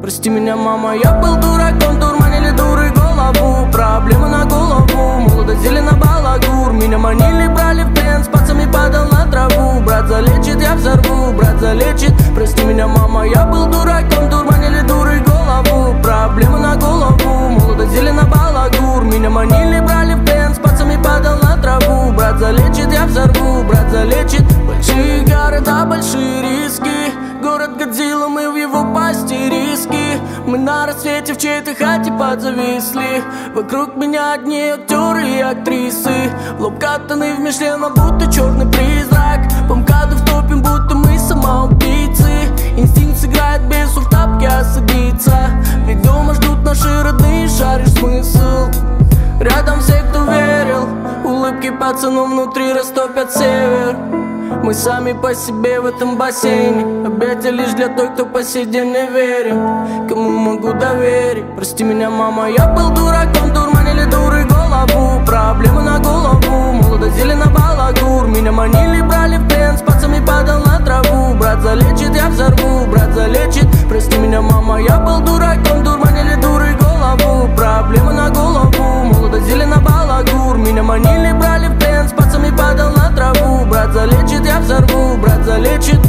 Прости меня, мама, я был дураком, дурманили дуры голову. Проблемы на голову, молодость зелена балагур. Меня манили, брали в плен, с пацами падал на траву. Брат залечит, я взорву, брат залечит. Прости меня, мама, я был дураком, дурманили дуры голову. Проблемы на голову, молодость зелена балагур. Меня манили, брали в плен, с пацами падал на траву. Брат залечит, я взорву, брат залечит. Большие города, большие риски. Город Годзилла, мы в его пасти риски. Мы на рассвете в чьей-то хате подзависли. Вокруг меня одни актеры и актрисы. В лоб катаны в Мишлена, будто черный призрак. По МКАДу втопим, будто мы самоубийцы. Инстинкт сыграет бесу в тапке осадиться. Ведь дома ждут наши родные, шаришь смысл. Рядом все, кто верил. Улыбки пацанов внутри растопят север. Мы сами по себе в этом бассейне. Объятия лишь для той, кто по сей день не верит. Кому могу доверить? Прости меня, мама, я был дураком, дурманили дуры голову. Проблемы на голову, молодость зелена балагур. Меня манили, брали в плен, с пацами падал на траву. Брат залечит, я взорву, брат залечит. Прости меня, мама, я был дураком, дурманили дуры голову. Проблемы на голову, молодость зелена балагур. Меня манили, брали в плен, с пацами падал на траву. Брат залечит, я взорву, брат залечит.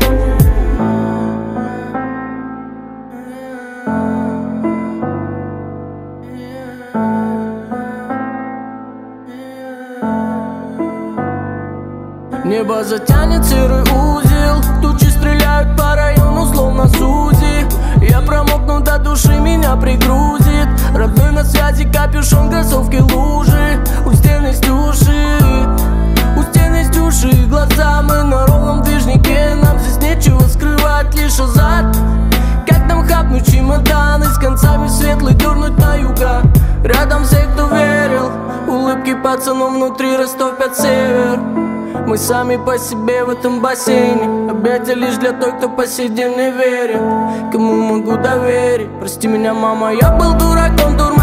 Небо затянет серый узел. Тучи стреляют по району, словно Сузи. Я промокну до души, меня пригрузит. Родной на связи, капюшон, кроссовки, лужи. У стены стюши, у стены стюши. Глаза мы на ровном движнике. Нам здесь нечего скрывать, лишь азарт. Как нам хапнуть чемоданы, с концами светлый дернуть на юга. Рядом все, кто верил. Улыбки пацанов внутри растопят север. Мы сами по себе в этом бассейне. Объятия лишь для той, кто по сей день не верит. Кому могу доверить? Прости меня, мама, я был дураком,